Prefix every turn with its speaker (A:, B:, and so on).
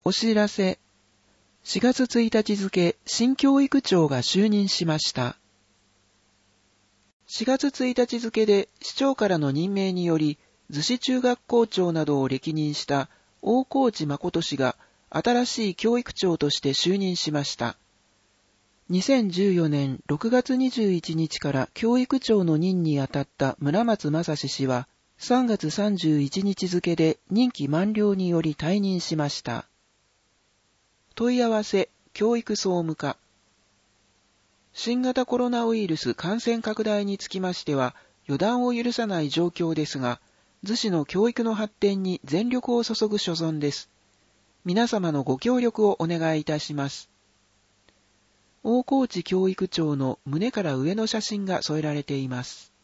A: お知らせ。4月1日付、新教育長が就任しました。4月1日付で市長からの任命により、逗子中学校長などを歴任した大河内誠氏が新しい教育長として就任しました。2014年6月21日から教育長の任にあたった村松正史氏は、3月31日付で任期満了により退任しました。問い合わせ、教育総務課。新型コロナウイルス感染拡大につきましては、予断を許さない状況ですが、逗子の教育の発展に全力を注ぐ所存です。皆様のご協力をお願いいたします。大河内教育長の胸から上の写真が添えられています。